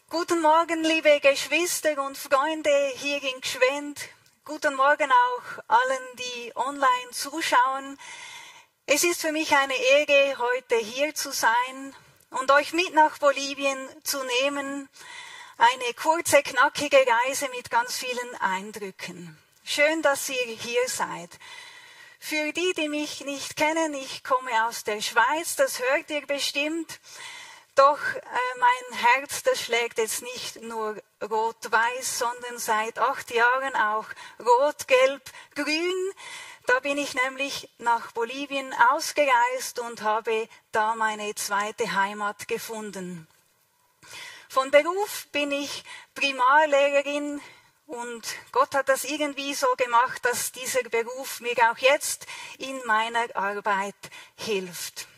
Guten Morgen, liebe Geschwister und Freunde hier in Gschwend. Guten Morgen auch allen, die online zuschauen. Es ist für mich eine Ehre, heute hier zu sein und euch mit nach Bolivien zu nehmen. Eine kurze, knackige Reise mit ganz vielen Eindrücken. Schön, dass ihr hier seid. Für die, die mich nicht kennen, ich komme aus der Schweiz, das hört ihr bestimmt. Doch mein Herz, das schlägt jetzt nicht nur rot-weiß, sondern seit 8 Jahren auch rot-gelb-grün. Da bin ich nämlich nach Bolivien ausgereist und habe da meine zweite Heimat gefunden. Von Beruf bin ich Primarlehrerin und Gott hat das irgendwie so gemacht, dass dieser Beruf mir auch jetzt in meiner Arbeit hilft.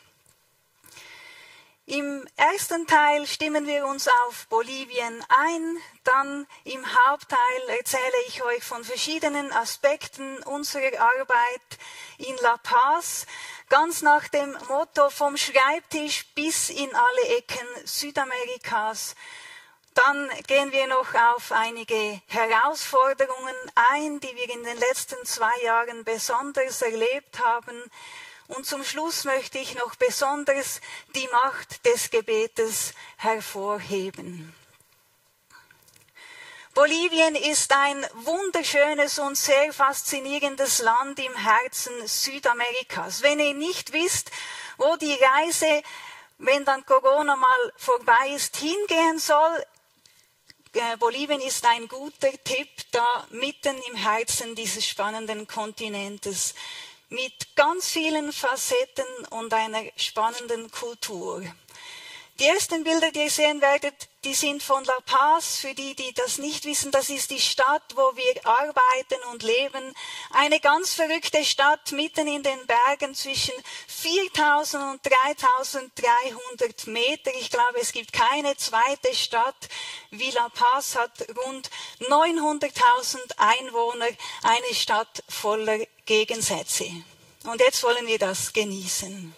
Im ersten Teil stimmen wir uns auf Bolivien ein, dann im Hauptteil erzähle ich euch von verschiedenen Aspekten unserer Arbeit in La Paz, ganz nach dem Motto vom Schreibtisch bis in alle Ecken Südamerikas. Dann gehen wir noch auf einige Herausforderungen ein, die wir in den letzten 2 Jahren besonders erlebt haben. Und zum Schluss möchte ich noch besonders die Macht des Gebetes hervorheben. Bolivien ist ein wunderschönes und sehr faszinierendes Land im Herzen Südamerikas. Wenn ihr nicht wisst, wo die Reise, wenn dann Corona mal vorbei ist, hingehen soll, Bolivien ist ein guter Tipp, da mitten im Herzen dieses spannenden Kontinentes. Mit ganz vielen Facetten und einer spannenden Kultur. Die ersten Bilder, die ihr sehen werdet, die sind von La Paz. Für die, die das nicht wissen, das ist die Stadt, wo wir arbeiten und leben. Eine ganz verrückte Stadt mitten in den Bergen zwischen 4.000 und 3.300 Meter. Ich glaube, es gibt keine zweite Stadt wie La Paz, hat rund 900.000 Einwohner, eine Stadt voller Gegensätze. Und jetzt wollen wir das genießen.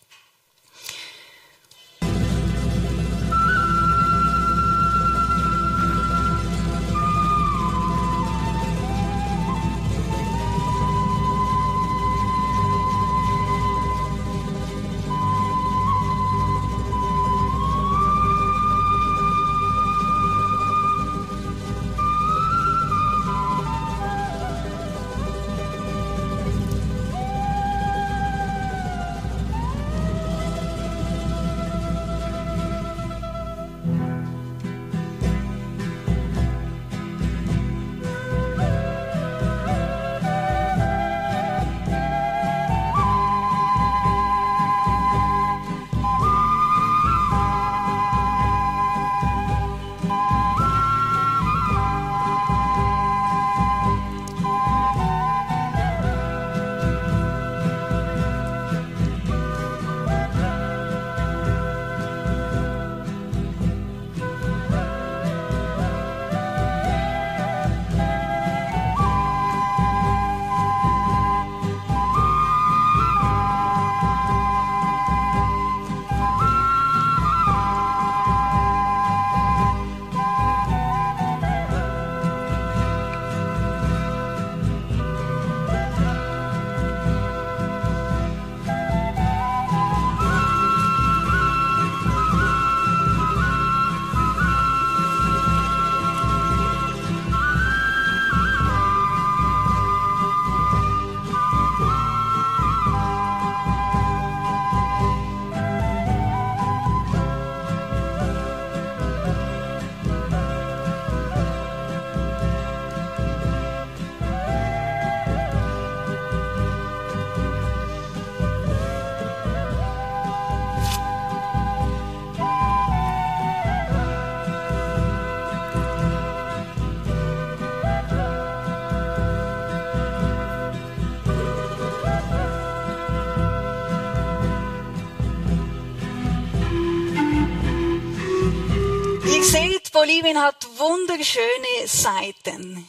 Bolivien hat wunderschöne Seiten.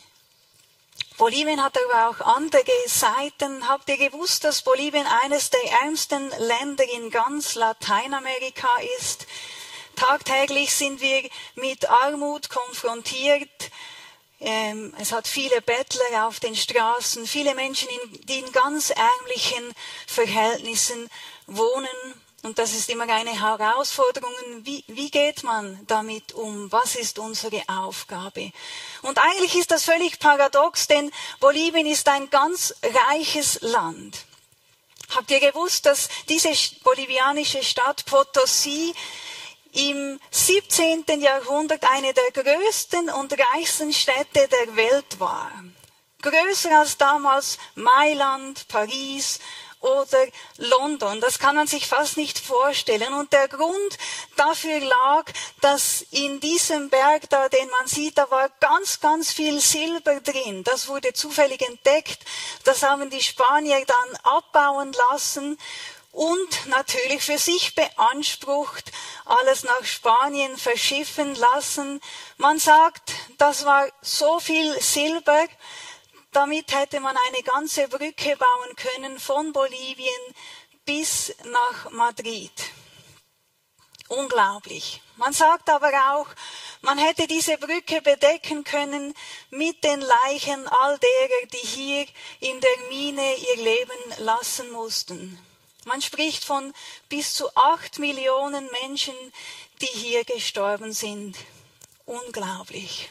Bolivien hat aber auch andere Seiten. Habt ihr gewusst, dass Bolivien eines der ärmsten Länder in ganz Lateinamerika ist? Tagtäglich sind wir mit Armut konfrontiert. Es hat viele Bettler auf den Straßen, viele Menschen, die in ganz ärmlichen Verhältnissen wohnen. Und das ist immer eine Herausforderung. Wie geht man damit um? Was ist unsere Aufgabe? Und eigentlich ist das völlig paradox, denn Bolivien ist ein ganz reiches Land. Habt ihr gewusst, dass diese bolivianische Stadt Potosí im 17. Jahrhundert eine der größten und reichsten Städte der Welt war? Größer als damals Mailand, Paris oder London. Das kann man sich fast nicht vorstellen. Und der Grund dafür lag, dass in diesem Berg da, den man sieht, da war ganz, ganz viel Silber drin. Das wurde zufällig entdeckt. Das haben die Spanier dann abbauen lassen und natürlich für sich beansprucht, alles nach Spanien verschiffen lassen. Man sagt, das war so viel Silber, damit hätte man eine ganze Brücke bauen können von Bolivien bis nach Madrid. Unglaublich. Man sagt aber auch, man hätte diese Brücke bedecken können mit den Leichen all derer, die hier in der Mine ihr Leben lassen mussten. Man spricht von bis zu 8 Millionen Menschen, die hier gestorben sind. Unglaublich.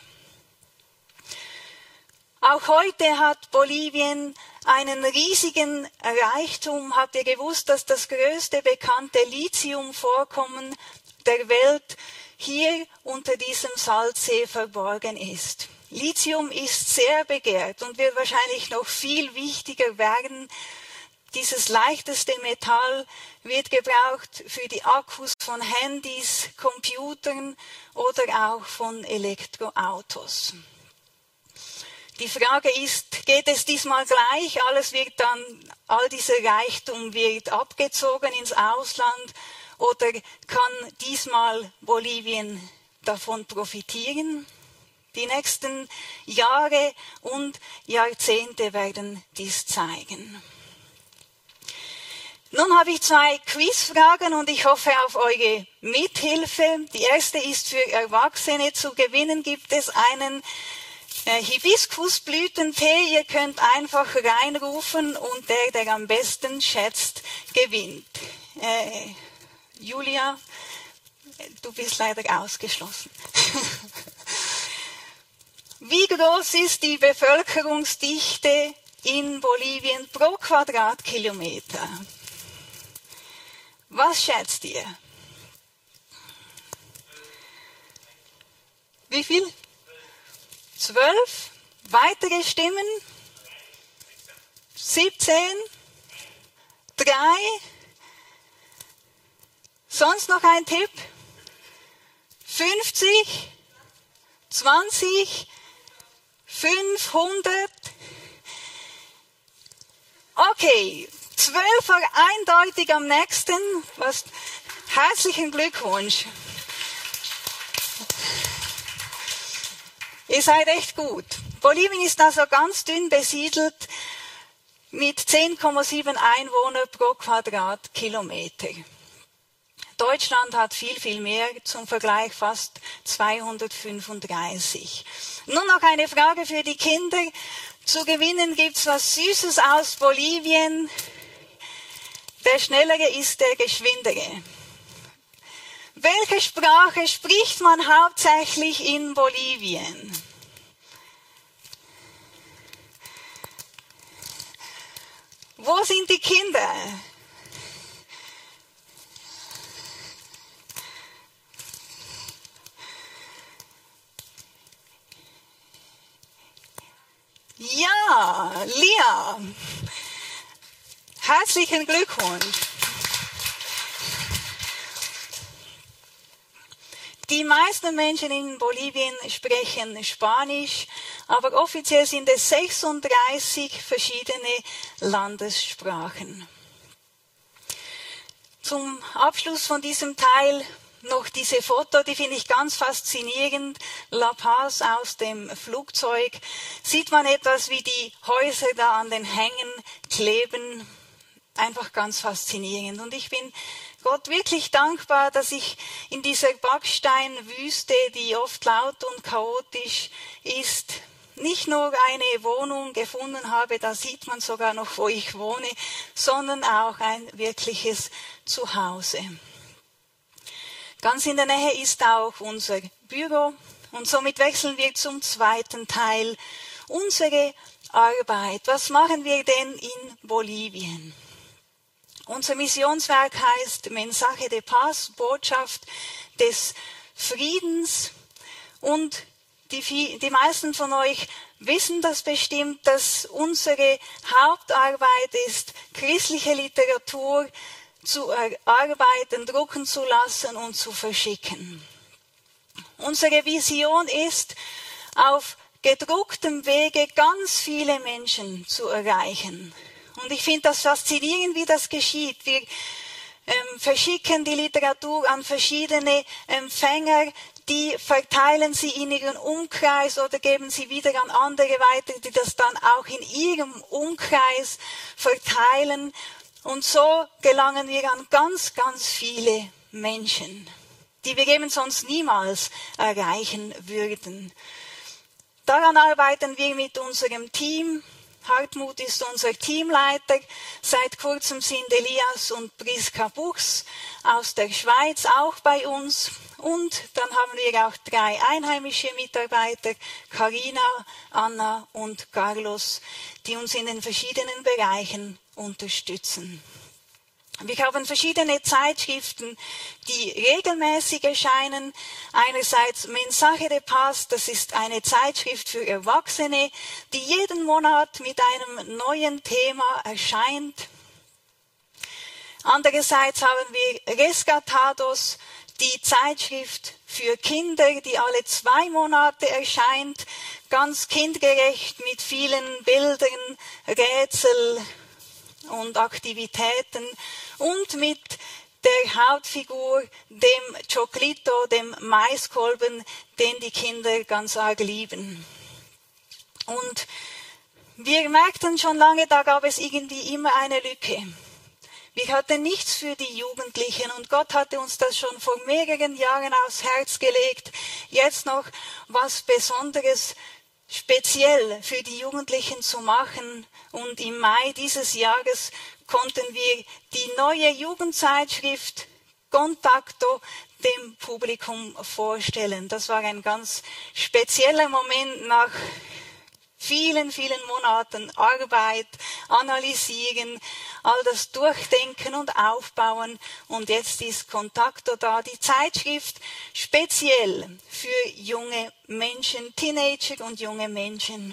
Auch heute hat Bolivien einen riesigen Reichtum. Habt ihr gewusst, dass das größte bekannte Lithiumvorkommen der Welt hier unter diesem Salzsee verborgen ist? Lithium ist sehr begehrt und wird wahrscheinlich noch viel wichtiger werden. Dieses leichteste Metall wird gebraucht für die Akkus von Handys, Computern oder auch von Elektroautos. Die Frage ist, geht es diesmal gleich? All dieser Reichtum wird abgezogen ins Ausland oder kann diesmal Bolivien davon profitieren? Die nächsten Jahre und Jahrzehnte werden dies zeigen. Nun habe ich 2 Quizfragen und ich hoffe auf eure Mithilfe. Die erste ist für Erwachsene. Zu gewinnen gibt es einen Hibiskusblütentee. Ihr könnt einfach reinrufen und der am besten schätzt, gewinnt. Julia, du bist leider ausgeschlossen. Wie groß ist die Bevölkerungsdichte in Bolivien pro Quadratkilometer? Was schätzt ihr? Wie viel? 12? Weitere Stimmen? 17? 3? Sonst noch ein Tipp? 50? 20? 500? Okay, 12 war eindeutig am nächsten. Herzlichen Glückwunsch. Ihr seid echt gut. Bolivien ist also ganz dünn besiedelt mit 10,7 Einwohner pro Quadratkilometer. Deutschland hat viel, viel mehr, zum Vergleich fast 235. Nun noch eine Frage für die Kinder. Zu gewinnen gibt's was Süßes aus Bolivien. Der Schnellere ist der Geschwindere. Welche Sprache spricht man hauptsächlich in Bolivien? Wo sind die Kinder? Ja, Lia. Herzlichen Glückwunsch. Die meisten Menschen in Bolivien sprechen Spanisch, aber offiziell sind es 36 verschiedene Landessprachen. Zum Abschluss von diesem Teil noch diese Foto, die finde ich ganz faszinierend. La Paz aus dem Flugzeug. Sieht man etwas, wie die Häuser da an den Hängen kleben. Einfach ganz faszinierend. Und ich bin Gott wirklich dankbar, dass ich in dieser Backsteinwüste, die oft laut und chaotisch ist, nicht nur eine Wohnung gefunden habe, da sieht man sogar noch, wo ich wohne, sondern auch ein wirkliches Zuhause. Ganz in der Nähe ist auch unser Büro und somit wechseln wir zum zweiten Teil. Unsere Arbeit. Was machen wir denn in Bolivien? Unser Missionswerk heißt Mensaje de Paz, Botschaft des Friedens. Und die meisten von euch wissen das bestimmt, dass unsere Hauptarbeit ist, christliche Literatur zu erarbeiten, drucken zu lassen und zu verschicken. Unsere Vision ist, auf gedrucktem Wege ganz viele Menschen zu erreichen. Und ich finde das faszinierend, wie das geschieht. Wir verschicken die Literatur an verschiedene Empfänger, die verteilen sie in ihren Umkreis oder geben sie wieder an andere weiter, die das dann auch in ihrem Umkreis verteilen. Und so gelangen wir an ganz, ganz viele Menschen, die wir eben sonst niemals erreichen würden. Daran arbeiten wir mit unserem Team. Hartmut ist unser Teamleiter. Seit kurzem sind Elias und Priska Buchs aus der Schweiz auch bei uns. Und dann haben wir auch 3 einheimische Mitarbeiter, Carina, Anna und Carlos, die uns in den verschiedenen Bereichen unterstützen. Wir haben verschiedene Zeitschriften, die regelmäßig erscheinen. Einerseits Mensaje de Paz, das ist eine Zeitschrift für Erwachsene, die jeden Monat mit einem neuen Thema erscheint. Andererseits haben wir Rescatados, die Zeitschrift für Kinder, die alle 2 Monate erscheint, ganz kindgerecht mit vielen Bildern, Rätsel und Aktivitäten und mit der Hauptfigur, dem Choclito, dem Maiskolben, den die Kinder ganz arg lieben. Und wir merkten schon lange, da gab es irgendwie immer eine Lücke. Wir hatten nichts für die Jugendlichen und Gott hatte uns das schon vor mehreren Jahren aufs Herz gelegt, jetzt noch was Besonderes speziell für die Jugendlichen zu machen. Und im Mai dieses Jahres konnten wir die neue Jugendzeitschrift Contacto dem Publikum vorstellen. Das war ein ganz spezieller Moment nach vielen, vielen Monaten Arbeit, Analysieren, all das Durchdenken und Aufbauen. Und jetzt ist Contacto da, die Zeitschrift speziell für junge Menschen, Teenager und junge Menschen.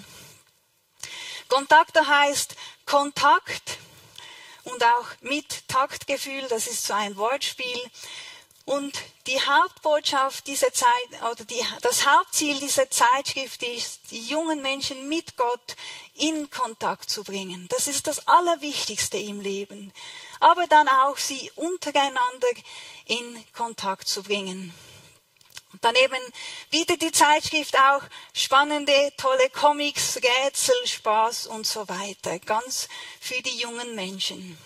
Contacto heißt Kontakt und auch mit Taktgefühl, das ist so ein Wortspiel. Und die Hauptbotschaft dieser Zeit, oder das Hauptziel dieser Zeitschrift ist, die jungen Menschen mit Gott in Kontakt zu bringen. Das ist das Allerwichtigste im Leben. Aber dann auch sie untereinander in Kontakt zu bringen. Und daneben bietet die Zeitschrift auch spannende, tolle Comics, Rätsel, Spaß und so weiter. Ganz für die jungen Menschen.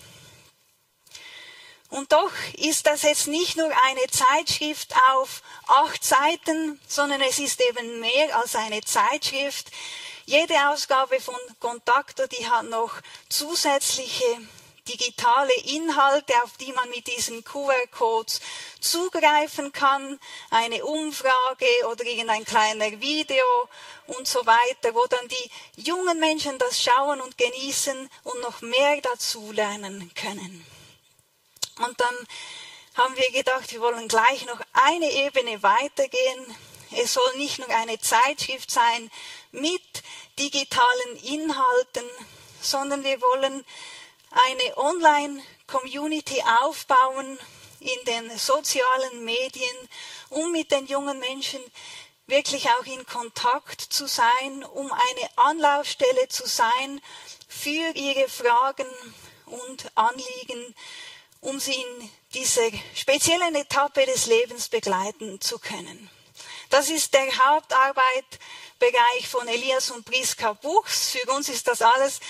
Und doch ist das jetzt nicht nur eine Zeitschrift auf 8 Seiten, sondern es ist eben mehr als eine Zeitschrift. Jede Ausgabe von Contacto, die hat noch zusätzliche digitale Inhalte, auf die man mit diesen QR-Codes zugreifen kann, eine Umfrage oder irgendein kleiner Video und so weiter, wo dann die jungen Menschen das schauen und genießen und noch mehr dazu lernen können. Und dann haben wir gedacht, wir wollen gleich noch eine Ebene weitergehen. Es soll nicht nur eine Zeitschrift sein mit digitalen Inhalten, sondern wir wollen eine Online-Community aufbauen in den sozialen Medien, um mit den jungen Menschen wirklich auch in Kontakt zu sein, um eine Anlaufstelle zu sein für ihre Fragen und Anliegen, um sie in dieser speziellen Etappe des Lebens begleiten zu können. Das ist der Hauptarbeitsbereich von Elias und Priska Buchs. Für uns ist das alles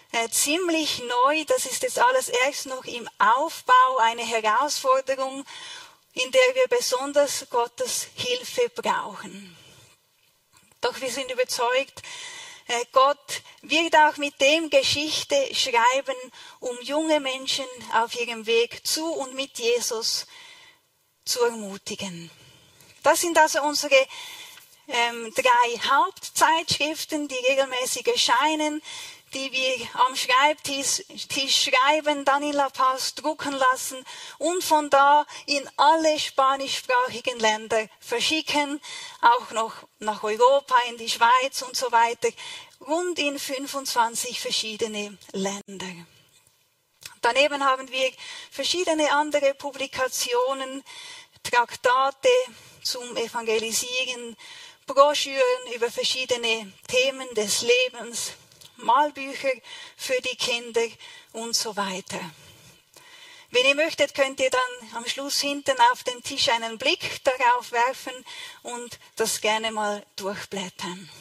ziemlich neu. Das ist jetzt alles erst noch im Aufbau, eine Herausforderung, in der wir besonders Gottes Hilfe brauchen. Doch wir sind überzeugt, Gott wird auch mit dem Geschichte schreiben, um junge Menschen auf ihrem Weg zu und mit Jesus zu ermutigen. Das sind also unsere 3 Hauptzeitschriften, die regelmäßig erscheinen, die wir am Schreibtisch schreiben, dann in La Paz drucken lassen und von da in alle spanischsprachigen Länder verschicken, auch noch nach Europa, in die Schweiz und so weiter, rund in 25 verschiedene Länder. Daneben haben wir verschiedene andere Publikationen, Traktate zum Evangelisieren, Broschüren über verschiedene Themen des Lebens, Malbücher für die Kinder und so weiter. Wenn ihr möchtet, könnt ihr dann am Schluss hinten auf den Tisch einen Blick darauf werfen und das gerne mal durchblättern.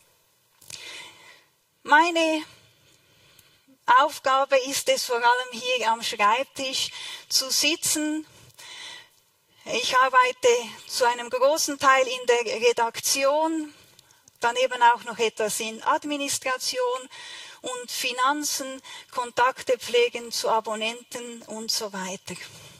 Meine Aufgabe ist es vor allem hier am Schreibtisch zu sitzen. Ich arbeite zu einem großen Teil in der Redaktion, daneben auch noch etwas in Administration und Finanzen, Kontakte pflegen zu Abonnenten und so weiter.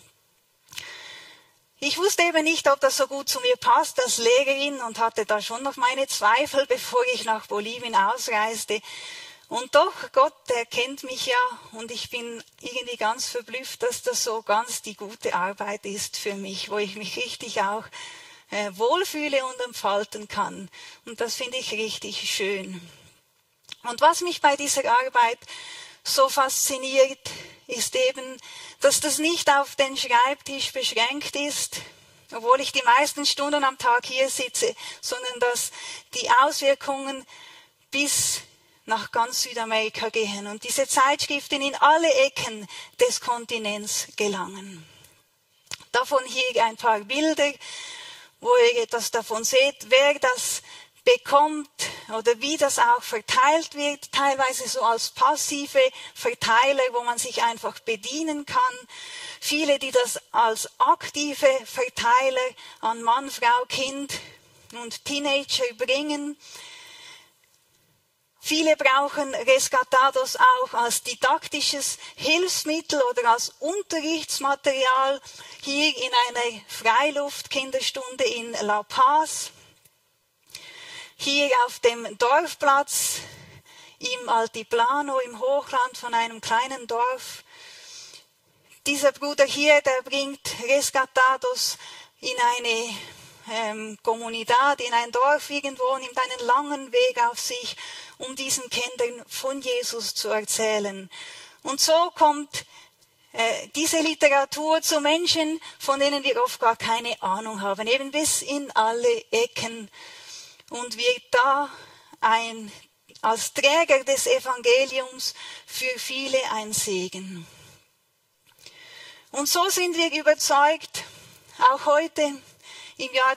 Ich wusste eben nicht, ob das so gut zu mir passt als Lehrerin und hatte da schon noch meine Zweifel, bevor ich nach Bolivien ausreiste. Und doch, Gott, er kennt mich ja und ich bin irgendwie ganz verblüfft, dass das so ganz die gute Arbeit ist für mich, wo ich mich richtig auch wohlfühle und entfalten kann. Und das finde ich richtig schön. Und was mich bei dieser Arbeit so fasziniert, ist eben, dass das nicht auf den Schreibtisch beschränkt ist, obwohl ich die meisten Stunden am Tag hier sitze, sondern dass die Auswirkungen bis nach ganz Südamerika gehen und diese Zeitschriften in alle Ecken des Kontinents gelangen. Davon hier ein paar Bilder, wo ihr etwas davon seht, wer das bekommt oder wie das auch verteilt wird, teilweise so als passive Verteiler, wo man sich einfach bedienen kann. Viele, die das als aktive Verteiler an Mann, Frau, Kind und Teenager bringen. Viele brauchen Rescatados auch als didaktisches Hilfsmittel oder als Unterrichtsmaterial hier in einer Freiluft-Kinderstunde in La Paz. Hier auf dem Dorfplatz im Altiplano, im Hochland von einem kleinen Dorf. Dieser Bruder hier, der bringt Rescatados in eine Comunidad, in ein Dorf irgendwo, nimmt einen langen Weg auf sich, um diesen Kindern von Jesus zu erzählen. Und so kommt diese Literatur zu Menschen, von denen wir oft gar keine Ahnung haben, eben bis in alle Ecken und wird da als Träger des Evangeliums für viele ein Segen. Und so sind wir überzeugt, auch heute im Jahr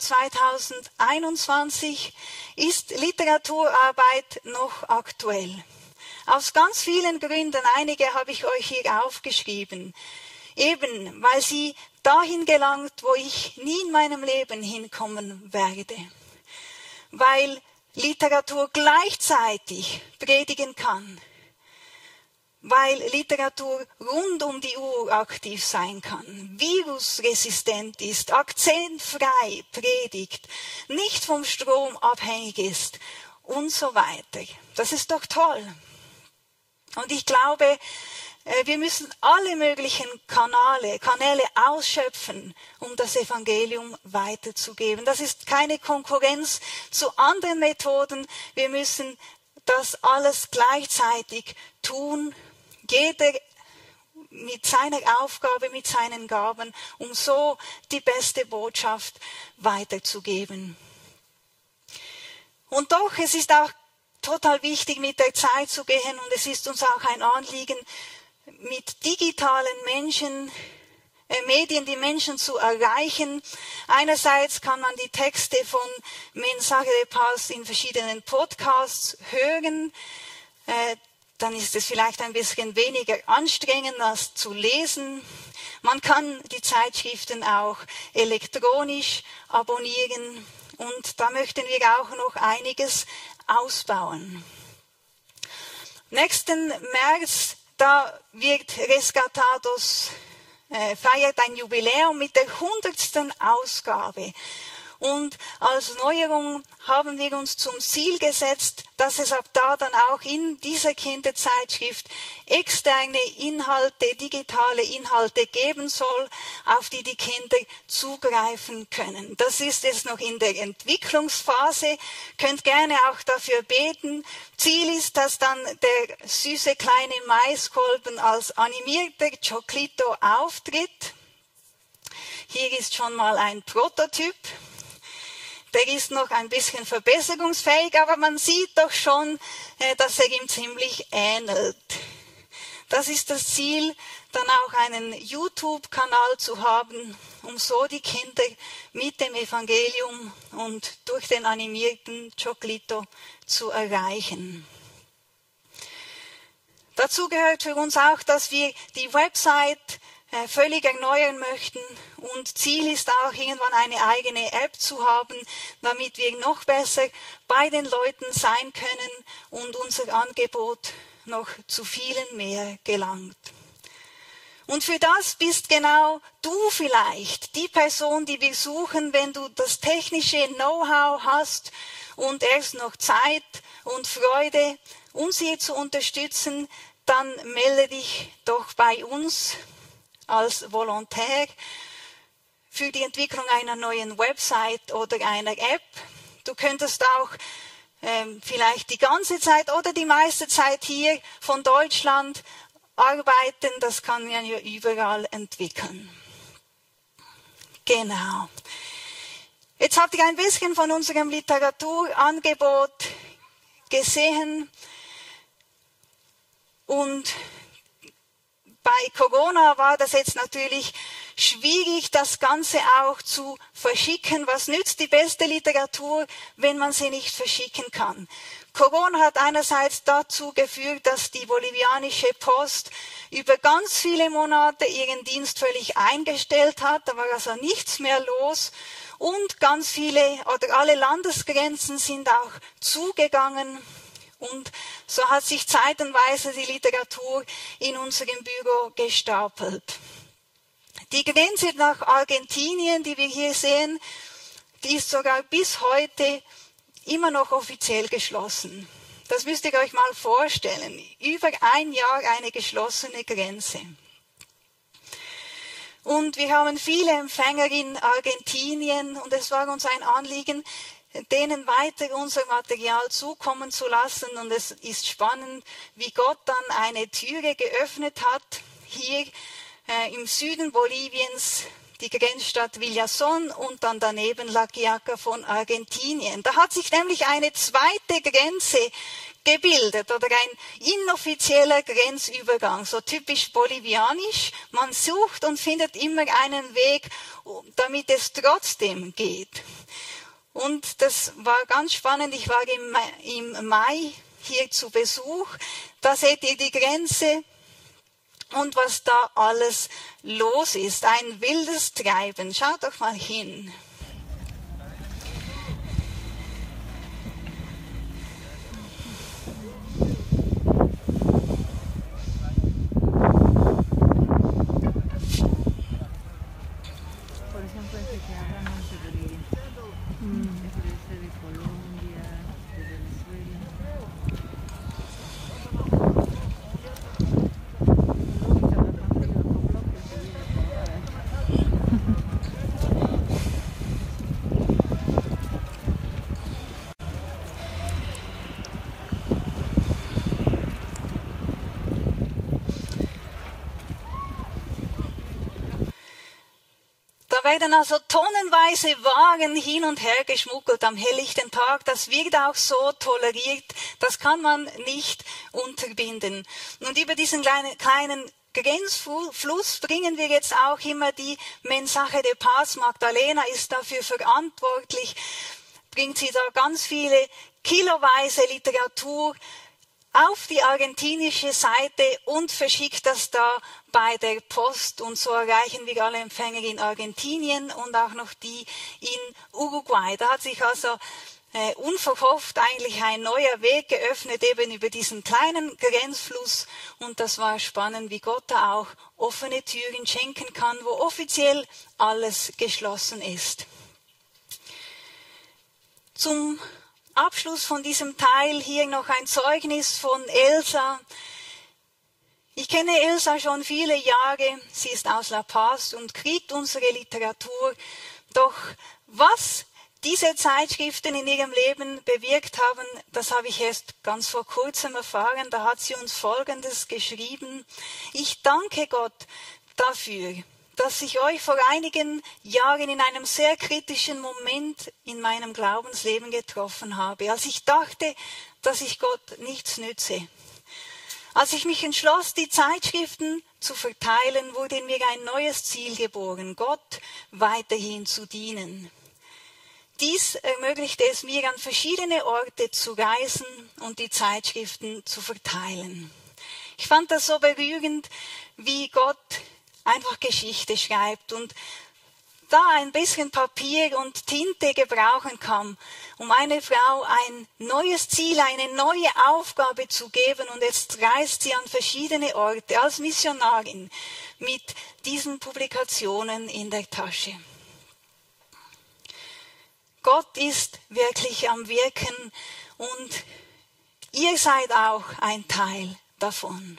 2021 ist Literaturarbeit noch aktuell. Aus ganz vielen Gründen, einige habe ich euch hier aufgeschrieben. Eben, weil sie dahin gelangt, wo ich nie in meinem Leben hinkommen werde. Weil Literatur gleichzeitig predigen kann. Weil Literatur rund um die Uhr aktiv sein kann, virusresistent ist, akzentfrei predigt, nicht vom Strom abhängig ist und so weiter. Das ist doch toll. Und ich glaube, wir müssen alle möglichen Kanäle ausschöpfen, um das Evangelium weiterzugeben. Das ist keine Konkurrenz zu anderen Methoden. Wir müssen das alles gleichzeitig tun. Jeder mit seiner Aufgabe, mit seinen Gaben, um so die beste Botschaft weiterzugeben. Und doch, es ist auch total wichtig, mit der Zeit zu gehen und es ist uns auch ein Anliegen, mit digitalen Medien die Menschen zu erreichen. Einerseits kann man die Texte von Mensaje de Paz in verschiedenen Podcasts hören. dann ist es vielleicht ein bisschen weniger anstrengend als zu lesen. Man kann die Zeitschriften auch elektronisch abonnieren und da möchten wir auch noch einiges ausbauen. Nächsten März, da wird Rescatados feiert ein Jubiläum mit der 100. Ausgabe. Und als Neuerung haben wir uns zum Ziel gesetzt, dass es ab da dann auch in dieser Kinderzeitschrift externe Inhalte, digitale Inhalte geben soll, auf die die Kinder zugreifen können. Das ist jetzt noch in der Entwicklungsphase. Könnt gerne auch dafür beten. Ziel ist, dass dann der süße kleine Maiskolben als animierter Choclito auftritt. Hier ist schon mal ein Prototyp. Der ist noch ein bisschen verbesserungsfähig, aber man sieht doch schon, dass er ihm ziemlich ähnelt. Das ist das Ziel, dann auch einen YouTube-Kanal zu haben, um so die Kinder mit dem Evangelium und durch den animierten Choclito zu erreichen. Dazu gehört für uns auch, dass wir die Website völlig erneuern möchten und Ziel ist auch, irgendwann eine eigene App zu haben, damit wir noch besser bei den Leuten sein können und unser Angebot noch zu vielen mehr gelangt. Und für das bist genau du vielleicht die Person, die wir suchen, wenn du das technische Know-how hast und erst noch Zeit und Freude, uns hier zu unterstützen, dann melde dich doch bei uns als Volontär für die Entwicklung einer neuen Website oder einer App. Du könntest auch vielleicht die ganze Zeit oder die meiste Zeit hier von Deutschland arbeiten. Das kann man ja überall entwickeln. Genau. Jetzt habt ihr ein bisschen von unserem Literaturangebot gesehen und bei Corona war das jetzt natürlich schwierig, das Ganze auch zu verschicken. Was nützt die beste Literatur, wenn man sie nicht verschicken kann? Corona hat einerseits dazu geführt, dass die bolivianische Post über ganz viele Monate ihren Dienst völlig eingestellt hat. Da war also nichts mehr los. Und ganz viele oder alle Landesgrenzen sind auch zugegangen. Und so hat sich zeitenweise die Literatur in unserem Büro gestapelt. Die Grenze nach Argentinien, die wir hier sehen, die ist sogar bis heute immer noch offiziell geschlossen. Das müsst ihr euch mal vorstellen. Über ein Jahr eine geschlossene Grenze. Und wir haben viele Empfänger in Argentinien und es war uns ein Anliegen, denen weiter unser Material zukommen zu lassen. Und es ist spannend, wie Gott dann eine Türe geöffnet hat, hier im Süden Boliviens, die Grenzstadt Villazón und dann daneben La Quiaca von Argentinien. Da hat sich nämlich eine zweite Grenze gebildet oder ein inoffizieller Grenzübergang, so typisch bolivianisch. Man sucht und findet immer einen Weg, damit es trotzdem geht. Und das war ganz spannend. Ich war im Mai hier zu Besuch. Da seht ihr die Grenze und was da alles los ist. Ein wildes Treiben. Schaut doch mal hin. Da werden also tonnenweise Waren hin und her geschmuggelt am helllichten Tag. Das wird auch so toleriert. Das kann man nicht unterbinden. Und über diesen kleinen Grenzfluss bringen wir jetzt auch immer die Mensaje de Paz. Magdalena ist dafür verantwortlich. Bringt sie da ganz viele kiloweise Literatur auf die argentinische Seite und verschickt das da bei der Post. Und so erreichen wir alle Empfänger in Argentinien und auch noch die in Uruguay. Da hat sich also unverhofft eigentlich ein neuer Weg geöffnet, eben über diesen kleinen Grenzfluss. Und das war spannend, wie Gott da auch offene Türen schenken kann, wo offiziell alles geschlossen ist. Zum Abschluss von diesem Teil hier noch ein Zeugnis von Elsa. Ich kenne Elsa schon viele Jahre. Sie ist aus La Paz und kriegt unsere Literatur. Doch was diese Zeitschriften in ihrem Leben bewirkt haben, das habe ich erst ganz vor kurzem erfahren. Da hat sie uns Folgendes geschrieben: Ich danke Gott dafür, dass ich euch vor einigen Jahren in einem sehr kritischen Moment in meinem Glaubensleben getroffen habe, als ich dachte, dass ich Gott nichts nütze. Als ich mich entschloss, die Zeitschriften zu verteilen, wurde in mir ein neues Ziel geboren, Gott weiterhin zu dienen. Dies ermöglichte es mir, an verschiedene Orte zu reisen und die Zeitschriften zu verteilen. Ich fand das so berührend, wie Gott einfach Geschichte schreibt und da ein bisschen Papier und Tinte gebrauchen kann, um einer Frau ein neues Ziel, eine neue Aufgabe zu geben. Und jetzt reist sie an verschiedene Orte als Missionarin mit diesen Publikationen in der Tasche. Gott ist wirklich am Wirken und ihr seid auch ein Teil davon.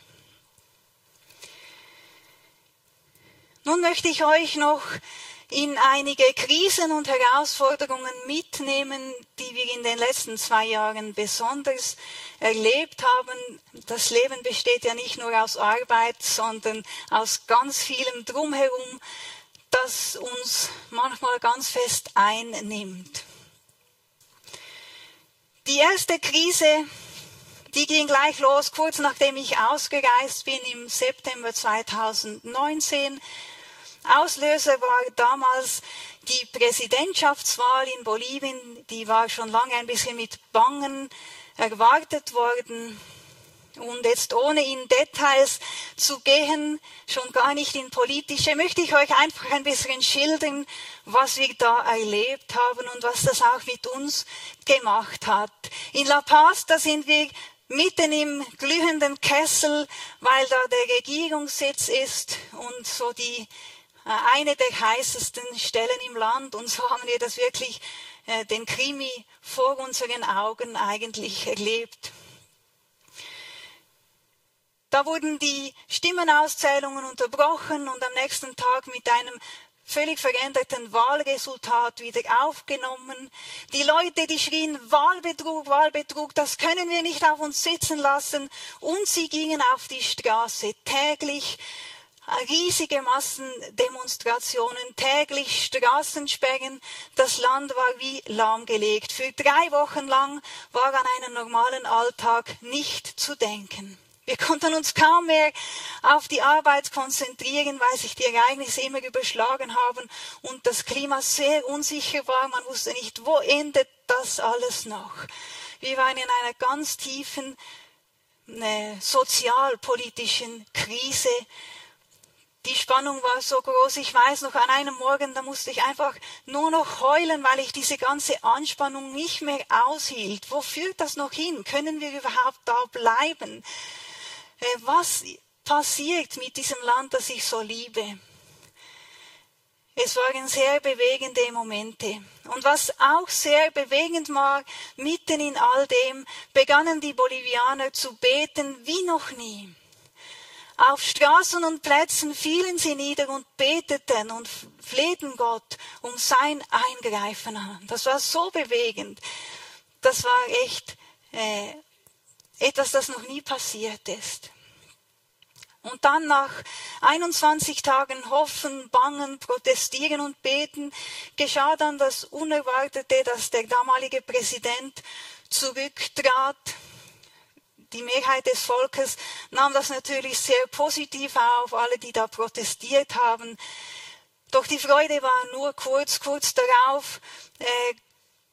Nun möchte ich euch noch in einige Krisen und Herausforderungen mitnehmen, die wir in den letzten 2 Jahren besonders erlebt haben. Das Leben besteht ja nicht nur aus Arbeit, sondern aus ganz vielem Drumherum, das uns manchmal ganz fest einnimmt. Die erste Krise, die ging gleich los, kurz nachdem ich ausgereist bin, im September 2019. Auslöser war damals die Präsidentschaftswahl in Bolivien. Die war schon lange ein bisschen mit Bangen erwartet worden. Und jetzt ohne in Details zu gehen, schon gar nicht in politische, möchte ich euch einfach ein bisschen schildern, was wir da erlebt haben und was das auch mit uns gemacht hat. In La Paz, da sind wir mitten im glühenden Kessel, weil da der Regierungssitz ist und so eine der heißesten Stellen im Land. Und so haben wir das wirklich, den Krimi vor unseren Augen eigentlich erlebt. Da wurden die Stimmenauszählungen unterbrochen und am nächsten Tag mit einem völlig veränderten Wahlresultat wieder aufgenommen. Die Leute, die schrien, Wahlbetrug, Wahlbetrug, das können wir nicht auf uns sitzen lassen. Und sie gingen auf die Straße täglich. Riesige Massendemonstrationen, täglich Straßensperren. Das Land war wie lahmgelegt. Für 3 Wochen lang war an einen normalen Alltag nicht zu denken. Wir konnten uns kaum mehr auf die Arbeit konzentrieren, weil sich die Ereignisse immer überschlagen haben und das Klima sehr unsicher war. Man wusste nicht, wo endet das alles noch. Wir waren in einer ganz tiefen sozialpolitischen Krise. Die Spannung war so groß, ich weiß noch, an einem Morgen, da musste ich einfach nur noch heulen, weil ich diese ganze Anspannung nicht mehr aushielt. Wo führt das noch hin? Können wir überhaupt da bleiben? Was passiert mit diesem Land, das ich so liebe? Es waren sehr bewegende Momente. Und was auch sehr bewegend war, mitten in all dem, begannen die Bolivianer zu beten wie noch nie. Auf Straßen und Plätzen fielen sie nieder und beteten und flehten Gott um sein Eingreifen an. Das war so bewegend. Das war echt etwas, das noch nie passiert ist. Und dann nach 21 Tagen Hoffen, Bangen, Protestieren und Beten geschah dann das Unerwartete, dass der damalige Präsident zurücktrat. Die Mehrheit des Volkes nahm das natürlich sehr positiv auf, alle, die da protestiert haben. Doch die Freude war nur kurz darauf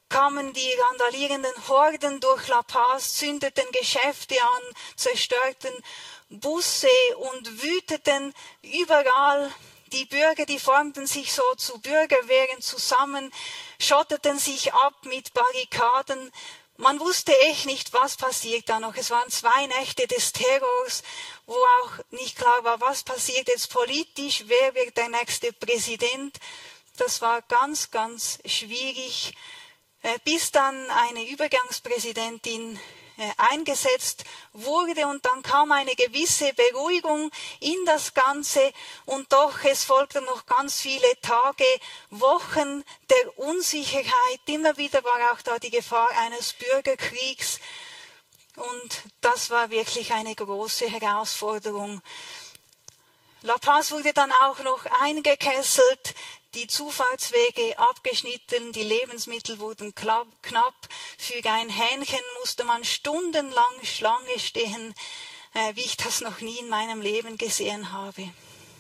kamen die randalierenden Horden durch La Paz, zündeten Geschäfte an, zerstörten Busse und wüteten überall. Die Bürger, die formten sich so zu Bürgerwehren zusammen, schotteten sich ab mit Barrikaden. Man wusste echt nicht, was passiert da noch. Es waren 2 Nächte des Terrors, wo auch nicht klar war, was passiert jetzt politisch, wer wird der nächste Präsident. Das war ganz, ganz schwierig, bis dann eine Übergangspräsidentin eingesetzt wurde und dann kam eine gewisse Beruhigung in das Ganze und doch es folgten noch ganz viele Tage, Wochen der Unsicherheit. Immer wieder war auch da die Gefahr eines Bürgerkriegs und das war wirklich eine große Herausforderung. La Paz wurde dann auch noch eingekesselt, die Zufahrtswege abgeschnitten, die Lebensmittel wurden knapp. Für ein Hähnchen musste man stundenlang Schlange stehen, wie ich das noch nie in meinem Leben gesehen habe.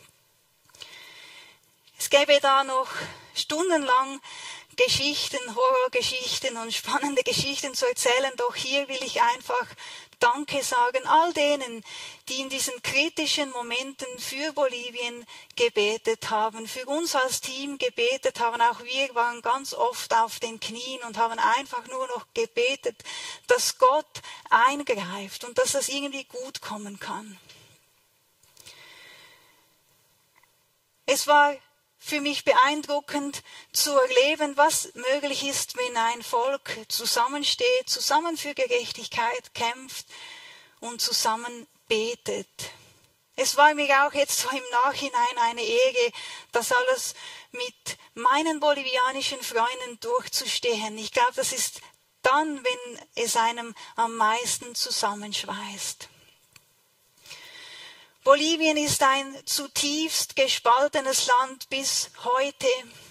Es gäbe da noch stundenlang Geschichten, Horrorgeschichten und spannende Geschichten zu erzählen, doch hier will ich einfach Danke sagen all denen, die in diesen kritischen Momenten für Bolivien gebetet haben, für uns als Team gebetet haben. Auch wir waren ganz oft auf den Knien und haben einfach nur noch gebetet, dass Gott eingreift und dass das irgendwie gut kommen kann. Es war für mich beeindruckend zu erleben, was möglich ist, wenn ein Volk zusammensteht, zusammen für Gerechtigkeit kämpft und zusammen betet. Es war mir auch jetzt so im Nachhinein eine Ehre, das alles mit meinen bolivianischen Freunden durchzustehen. Ich glaube, das ist dann, wenn es einem am meisten zusammenschweißt. Bolivien ist ein zutiefst gespaltenes Land bis heute.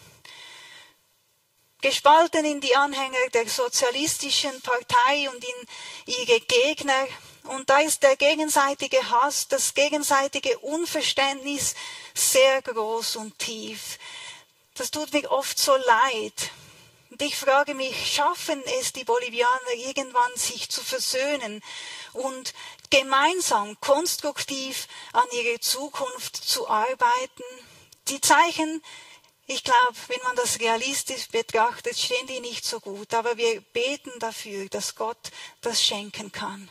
Gespalten in die Anhänger der sozialistischen Partei und in ihre Gegner. Und da ist der gegenseitige Hass, das gegenseitige Unverständnis sehr groß und tief. Das tut mir oft so leid. Und ich frage mich, schaffen es die Bolivianer irgendwann, sich zu versöhnen und gemeinsam, konstruktiv an ihre Zukunft zu arbeiten? Die Zeichen, ich glaube, wenn man das realistisch betrachtet, stehen die nicht so gut. Aber wir beten dafür, dass Gott das schenken kann.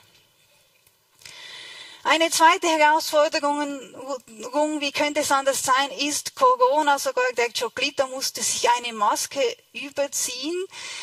Eine zweite Herausforderung, wie könnte es anders sein, ist Corona. Sogar der Choclito musste sich eine Maske überziehen.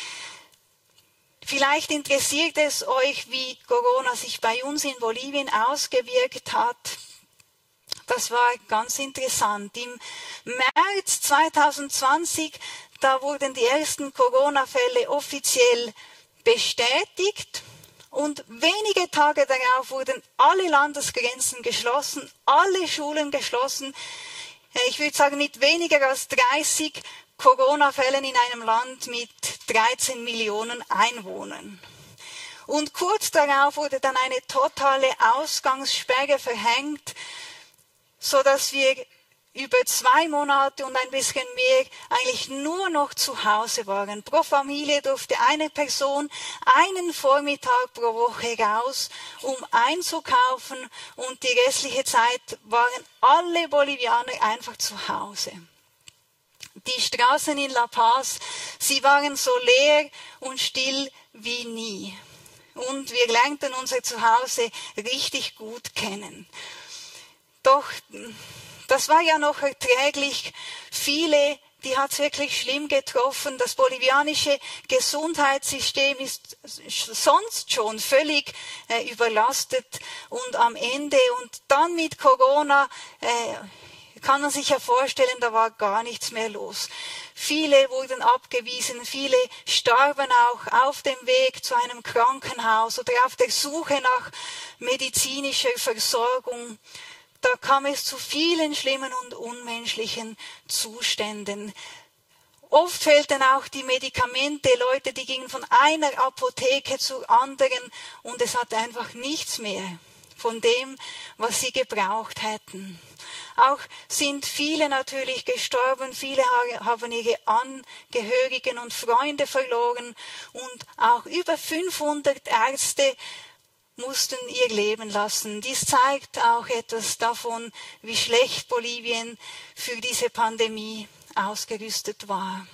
Vielleicht interessiert es euch, wie Corona sich bei uns in Bolivien ausgewirkt hat. Das war ganz interessant. Im März 2020, da wurden die ersten Corona-Fälle offiziell bestätigt. Und wenige Tage darauf wurden alle Landesgrenzen geschlossen, alle Schulen geschlossen. Ich würde sagen, mit weniger als 30 Corona-Fällen in einem Land mit 13 Millionen Einwohnern. Und kurz darauf wurde dann eine totale Ausgangssperre verhängt, sodass wir über 2 Monate und ein bisschen mehr eigentlich nur noch zu Hause waren. Pro Familie durfte eine Person einen Vormittag pro Woche raus, um einzukaufen, und die restliche Zeit waren alle Bolivianer einfach zu Hause. Die Straßen in La Paz, sie waren so leer und still wie nie. Und wir lernten unser Zuhause richtig gut kennen. Doch das war ja noch erträglich. Viele, die hat es wirklich schlimm getroffen. Das bolivianische Gesundheitssystem ist sonst schon völlig überlastet und am Ende. Und dann mit Corona kann man sich ja vorstellen, da war gar nichts mehr los. Viele wurden abgewiesen, viele starben auch auf dem Weg zu einem Krankenhaus oder auf der Suche nach medizinischer Versorgung. Da kam es zu vielen schlimmen und unmenschlichen Zuständen. Oft fehlten auch die Medikamente. Leute, die gingen von einer Apotheke zur anderen und es hatte einfach nichts mehr von dem, was sie gebraucht hätten. Auch sind viele natürlich gestorben, viele haben ihre Angehörigen und Freunde verloren und auch über 500 Ärzte mussten ihr Leben lassen. Dies zeigt auch etwas davon, wie schlecht Bolivien für diese Pandemie ausgerüstet war.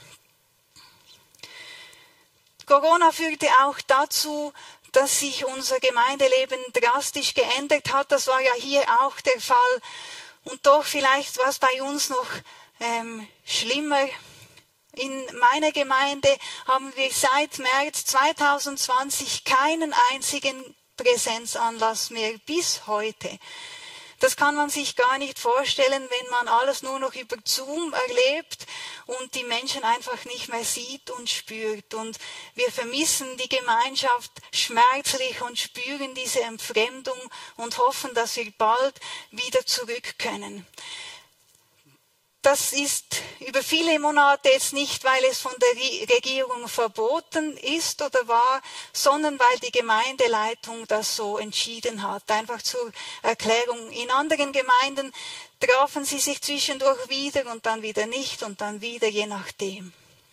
Corona führte auch dazu, dass sich unser Gemeindeleben drastisch geändert hat. Das war ja hier auch der Fall. Und doch vielleicht war es bei uns noch schlimmer. In meiner Gemeinde haben wir seit März 2020 keinen einzigen Präsenzanlass mehr bis heute. Das kann man sich gar nicht vorstellen, wenn man alles nur noch über Zoom erlebt und die Menschen einfach nicht mehr sieht und spürt. Und wir vermissen die Gemeinschaft schmerzlich und spüren diese Entfremdung und hoffen, dass wir bald wieder zurück können. Das ist über viele Monate jetzt nicht, weil es von der Regierung verboten ist oder war, sondern weil die Gemeindeleitung das so entschieden hat. Einfach zur Erklärung. In anderen Gemeinden trafen sie sich zwischendurch wieder und dann wieder nicht und dann wieder, je nachdem.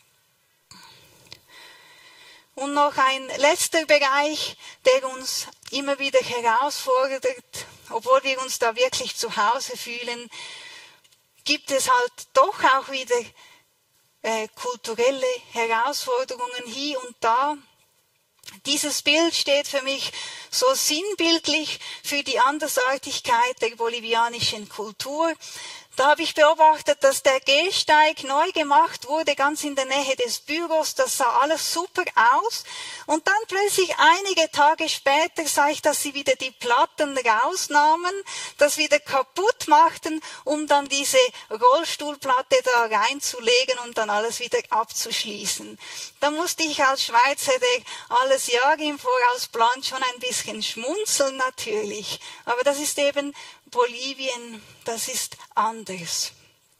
Und noch ein letzter Bereich, der uns immer wieder herausfordert, obwohl wir uns da wirklich zu Hause fühlen, gibt es halt doch auch wieder kulturelle Herausforderungen hier und da. Dieses Bild steht für mich so sinnbildlich für die Andersartigkeit der bolivianischen Kultur. Da habe ich beobachtet, dass der Gehsteig neu gemacht wurde, ganz in der Nähe des Büros. Das sah alles super aus. Und dann plötzlich einige Tage später sah ich, dass sie wieder die Platten rausnahmen, das wieder kaputt machten, um dann diese Rollstuhlplatte da reinzulegen und dann alles wieder abzuschließen. Da musste ich als Schweizer, der alles Jahre im Voraus plant, schon ein bisschen schmunzeln natürlich. Aber das ist eben Bolivien, das ist anders.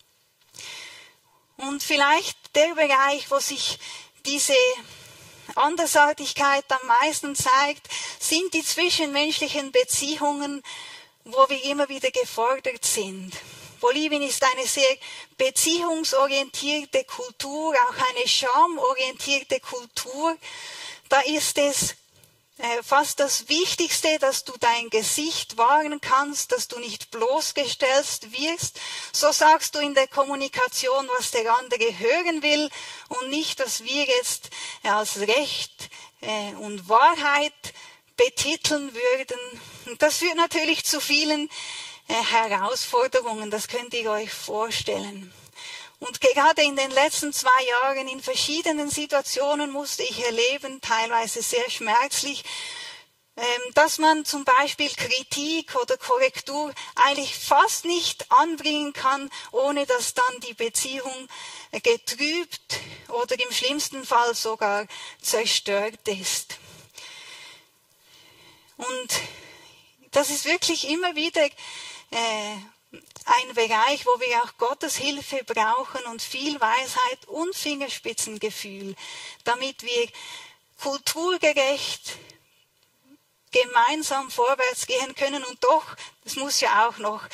Und vielleicht der Bereich, wo sich diese Andersartigkeit am meisten zeigt, sind die zwischenmenschlichen Beziehungen, wo wir immer wieder gefordert sind. Bolivien ist eine sehr beziehungsorientierte Kultur, auch eine schamorientierte Kultur. Da ist es fast das Wichtigste, dass du dein Gesicht wahren kannst, dass du nicht bloßgestellt wirst. So sagst du in der Kommunikation, was der andere hören will und nicht, was wir jetzt als Recht und Wahrheit betiteln würden. Und das führt natürlich zu vielen Herausforderungen, das könnt ihr euch vorstellen. Und gerade in den letzten 2 Jahren in verschiedenen Situationen musste ich erleben, teilweise sehr schmerzlich, dass man zum Beispiel Kritik oder Korrektur eigentlich fast nicht anbringen kann, ohne dass dann die Beziehung getrübt oder im schlimmsten Fall sogar zerstört ist. Und das ist wirklich immer wieder ein Bereich, wo wir auch Gottes Hilfe brauchen und viel Weisheit und Fingerspitzengefühl, damit wir kulturgerecht gemeinsam vorwärts gehen können. Und doch, es muss ja auch noch,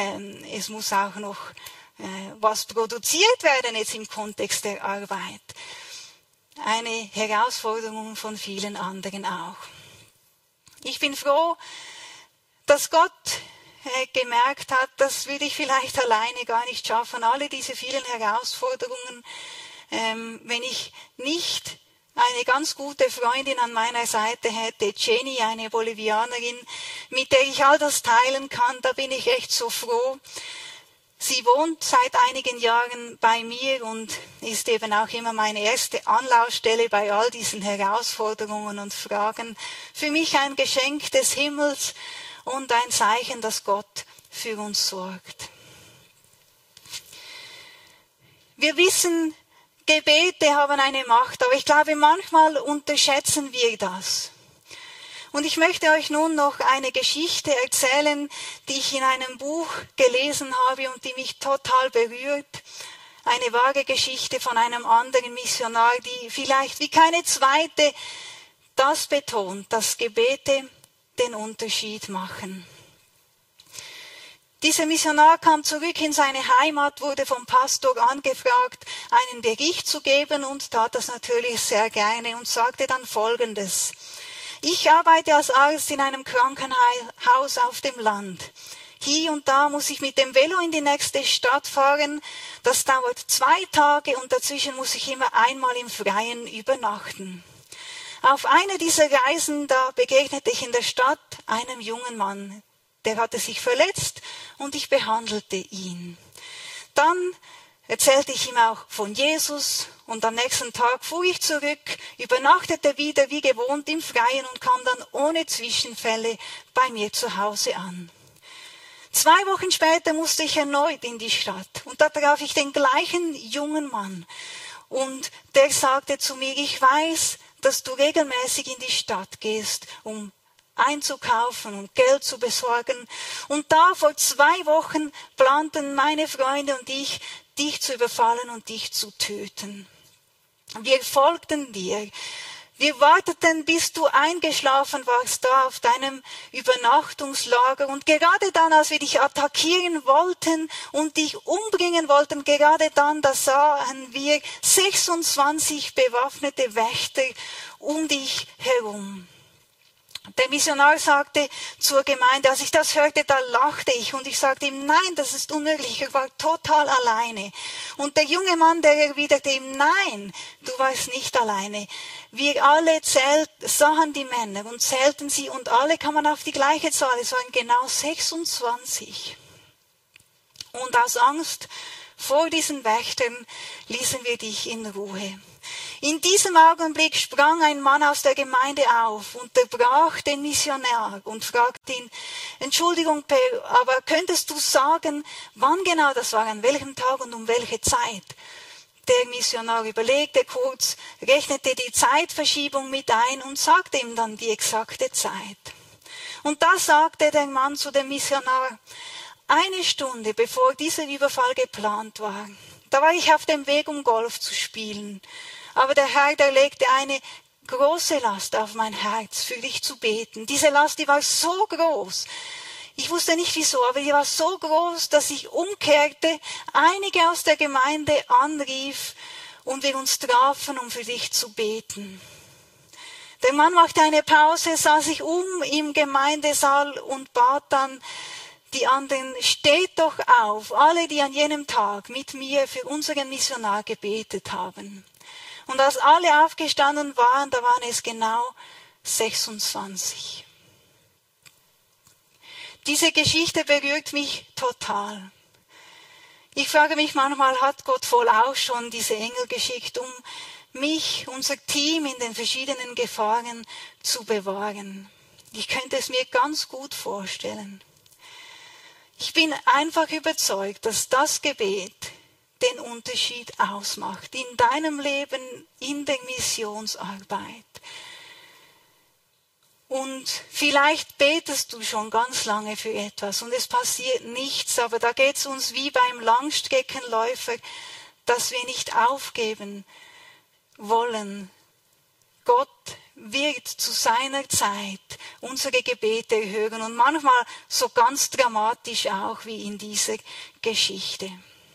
was produziert werden jetzt im Kontext der Arbeit. Eine Herausforderung von vielen anderen auch. Ich bin froh, dass Gott gemerkt hat, das würde ich vielleicht alleine gar nicht schaffen, alle diese vielen Herausforderungen, wenn ich nicht eine ganz gute Freundin an meiner Seite hätte, Jenny, eine Bolivianerin, mit der ich all das teilen kann, da bin ich echt so froh. Sie wohnt seit einigen Jahren bei mir und ist eben auch immer meine erste Anlaufstelle bei all diesen Herausforderungen und Fragen. Für mich ein Geschenk des Himmels und ein Zeichen, dass Gott für uns sorgt. Wir wissen, Gebete haben eine Macht, aber ich glaube, manchmal unterschätzen wir das. Und ich möchte euch nun noch eine Geschichte erzählen, die ich in einem Buch gelesen habe und die mich total berührt. Eine wahre Geschichte von einem anderen Missionar, die vielleicht wie keine zweite das betont, dass Gebete den Unterschied machen. Dieser Missionar kam zurück in seine Heimat, wurde vom Pastor angefragt, einen Bericht zu geben und tat das natürlich sehr gerne und sagte dann Folgendes. Ich arbeite als Arzt in einem Krankenhaus auf dem Land. Hier und da muss ich mit dem Velo in die nächste Stadt fahren. Das dauert 2 Tage und dazwischen muss ich immer einmal im Freien übernachten. Auf einer dieser Reisen, da begegnete ich in der Stadt einem jungen Mann. Der hatte sich verletzt und ich behandelte ihn. Dann erzählte ich ihm auch von Jesus und am nächsten Tag fuhr ich zurück, übernachtete wieder wie gewohnt im Freien und kam dann ohne Zwischenfälle bei mir zu Hause an. 2 Wochen später musste ich erneut in die Stadt und da traf ich den gleichen jungen Mann und der sagte zu mir, ich weiß, dass du regelmäßig in die Stadt gehst, um einzukaufen und Geld zu besorgen. Und da vor 2 Wochen planten meine Freunde und ich, dich zu überfallen und dich zu töten. Wir folgten dir. Wir warteten, bis du eingeschlafen warst da auf deinem Übernachtungslager. Und gerade dann, als wir dich attackieren wollten und dich umbringen wollten, gerade dann, da sahen wir 26 bewaffnete Wächter um dich herum. Der Missionar sagte zur Gemeinde, als ich das hörte, da lachte ich und ich sagte ihm, nein, das ist unmöglich, ich war total alleine. Und der junge Mann, der erwiderte ihm, nein, du warst nicht alleine. Wir alle sahen die Männer und zählten sie und alle kamen auf die gleiche Zahl, es waren genau 26. Und aus Angst vor diesen Wächtern ließen wir dich in Ruhe. In diesem Augenblick sprang ein Mann aus der Gemeinde auf, unterbrach den Missionar und fragte ihn, Entschuldigung, aber könntest du sagen, wann genau das war, an welchem Tag und um welche Zeit? Der Missionar überlegte kurz, rechnete die Zeitverschiebung mit ein und sagte ihm dann die exakte Zeit. Und da sagte der Mann zu dem Missionar, 1 Stunde bevor dieser Überfall geplant war, da war ich auf dem Weg, um Golf zu spielen. Aber der Herr, der legte eine große Last auf mein Herz, für dich zu beten. Diese Last, die war so groß. Ich wusste nicht wieso, aber die war so groß, dass ich umkehrte, einige aus der Gemeinde anrief und wir uns trafen, um für dich zu beten. Der Mann machte eine Pause, sah sich um im Gemeindesaal und bat dann die anderen, steht doch auf, alle, die an jenem Tag mit mir für unseren Missionar gebetet haben. Und als alle aufgestanden waren, da waren es genau 26. Diese Geschichte berührt mich total. Ich frage mich manchmal, hat Gott wohl auch schon diese Engel geschickt, um mich, unser Team in den verschiedenen Gefahren zu bewahren? Ich könnte es mir ganz gut vorstellen. Ich bin einfach überzeugt, dass das Gebet den Unterschied ausmacht in deinem Leben, in der Missionsarbeit. Und vielleicht betest du schon ganz lange für etwas und es passiert nichts, aber da geht es uns wie beim Langstreckenläufer, dass wir nicht aufgeben wollen. Gott wird zu seiner Zeit unsere Gebete erhören und manchmal so ganz dramatisch auch wie in dieser Geschichte.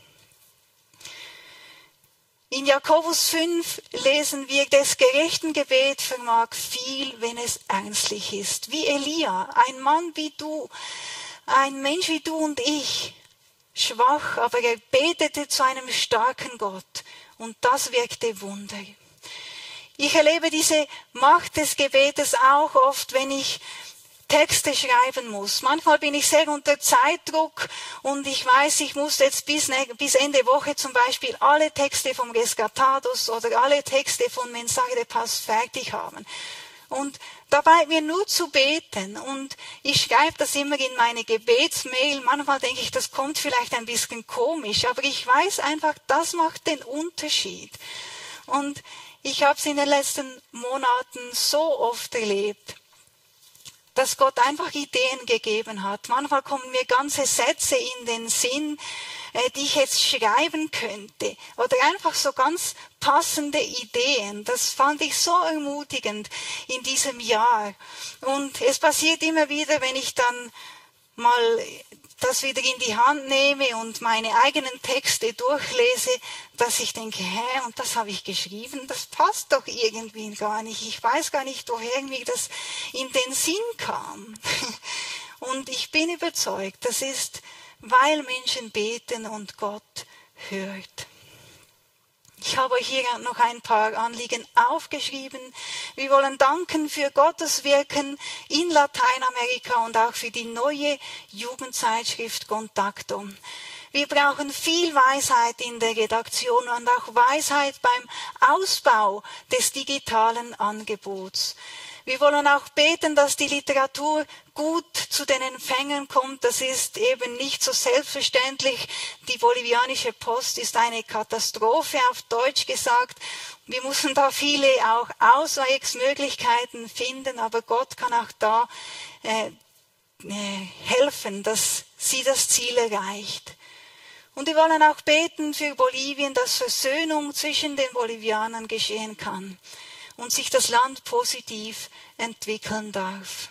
In Jakobus 5 lesen wir, des gerechten Gebet vermag viel, wenn es ernstlich ist. Wie Elia, ein Mann wie du, ein Mensch wie du und ich, schwach, aber er betete zu einem starken Gott und das wirkte Wunder. Ich erlebe diese Macht des Gebetes auch oft, wenn ich Texte schreiben muss. Manchmal bin ich sehr unter Zeitdruck und ich weiß, ich muss jetzt bis Ende Woche zum Beispiel alle Texte vom Rescatados oder alle Texte von Mensaje de Paz fertig haben. Und dabei mir nur zu beten und ich schreibe das immer in meine Gebetsmail. Manchmal denke ich, das kommt vielleicht ein bisschen komisch, aber ich weiß einfach, das macht den Unterschied. Und ich habe es in den letzten Monaten so oft erlebt, dass Gott einfach Ideen gegeben hat. Manchmal kommen mir ganze Sätze in den Sinn, die ich jetzt schreiben könnte. Oder einfach so ganz passende Ideen. Das fand ich so ermutigend in diesem Jahr. Und es passiert immer wieder, wenn ich dann mal das wieder in die Hand nehme und meine eigenen Texte durchlese, dass ich denke, und das habe ich geschrieben, das passt doch irgendwie gar nicht. Ich weiß gar nicht, woher mir das in den Sinn kam. Und ich bin überzeugt, das ist, weil Menschen beten und Gott hört. Ich habe euch hier noch ein paar Anliegen aufgeschrieben. Wir wollen danken für Gottes Wirken in Lateinamerika und auch für die neue Jugendzeitschrift Contacto. Wir brauchen viel Weisheit in der Redaktion und auch Weisheit beim Ausbau des digitalen Angebots. Wir wollen auch beten, dass die Literatur gut zu den Empfängern kommt. Das ist eben nicht so selbstverständlich. Die bolivianische Post ist eine Katastrophe, auf Deutsch gesagt. Wir müssen da viele auch Ausweichsmöglichkeiten finden, aber Gott kann auch da helfen, dass sie das Ziel erreicht. Und wir wollen auch beten für Bolivien, dass Versöhnung zwischen den Bolivianern geschehen kann und sich das Land positiv entwickeln darf.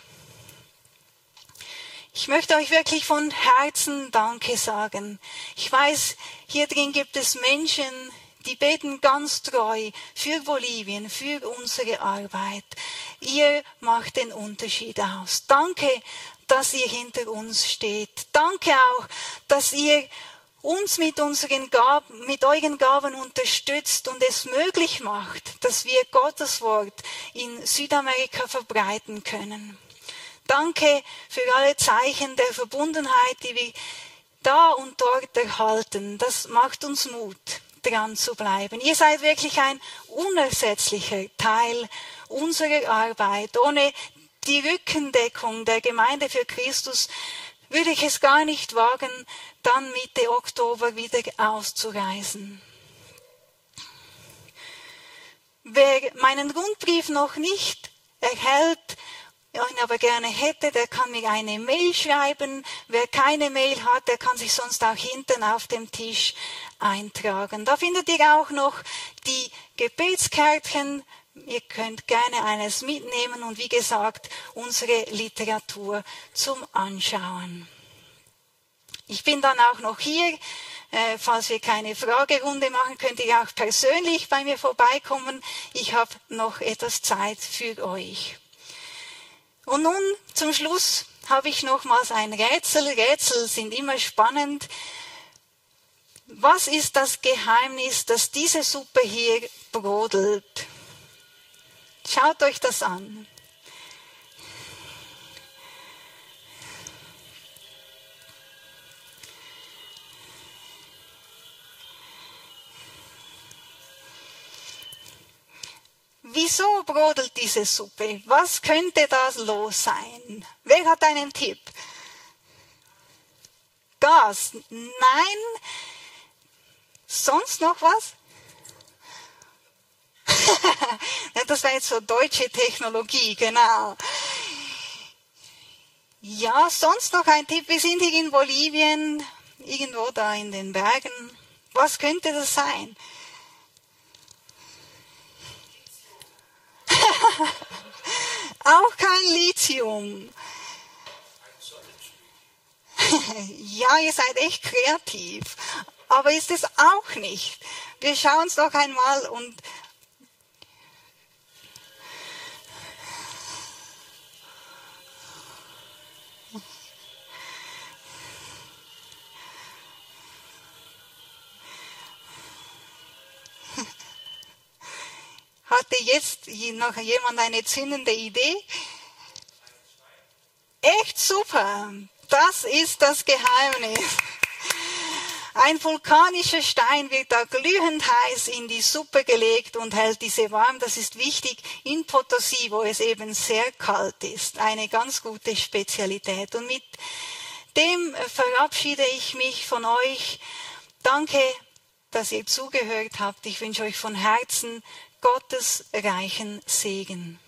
Ich möchte euch wirklich von Herzen Danke sagen. Ich weiß, hier drin gibt es Menschen, die beten ganz treu für Bolivien, für unsere Arbeit. Ihr macht den Unterschied aus. Danke, dass ihr hinter uns steht. Danke auch, dass ihr uns mit euren Gaben unterstützt und es möglich macht, dass wir Gottes Wort in Südamerika verbreiten können. Danke für alle Zeichen der Verbundenheit, die wir da und dort erhalten. Das macht uns Mut, dran zu bleiben. Ihr seid wirklich ein unersetzlicher Teil unserer Arbeit. Ohne die Rückendeckung der Gemeinde für Christus würde ich es gar nicht wagen, dann Mitte Oktober wieder auszureisen. Wer meinen Rundbrief noch nicht erhält, ihn aber gerne hätte, der kann mir eine Mail schreiben. Wer keine Mail hat, der kann sich sonst auch hinten auf dem Tisch eintragen. Da findet ihr auch noch die Gebetskärtchen. Ihr könnt gerne eines mitnehmen und wie gesagt, unsere Literatur zum Anschauen. Ich bin dann auch noch hier. Falls wir keine Fragerunde machen, könnt ihr auch persönlich bei mir vorbeikommen. Ich habe noch etwas Zeit für euch. Und nun zum Schluss habe ich nochmals ein Rätsel. Rätsel sind immer spannend. Was ist das Geheimnis, dass diese Suppe hier brodelt? Schaut euch das an. Wieso brodelt diese Suppe? Was könnte da los sein? Wer hat einen Tipp? Gas? Nein? Sonst noch was? Das war jetzt so deutsche Technologie, genau. Ja, sonst noch ein Tipp. Wir sind hier in Bolivien, irgendwo da in den Bergen. Was könnte das sein? Auch kein Lithium. Ja, ihr seid echt kreativ. Aber ist es auch nicht. Wir schauen es noch einmal und hatte jetzt noch jemand eine zündende Idee? Echt super. Das ist das Geheimnis. Ein vulkanischer Stein wird da glühend heiß in die Suppe gelegt und hält diese warm. Das ist wichtig in Potosí, wo es eben sehr kalt ist. Eine ganz gute Spezialität. Und mit dem verabschiede ich mich von euch. Danke, dass ihr zugehört habt. Ich wünsche euch von Herzen Gottes reichen Segen.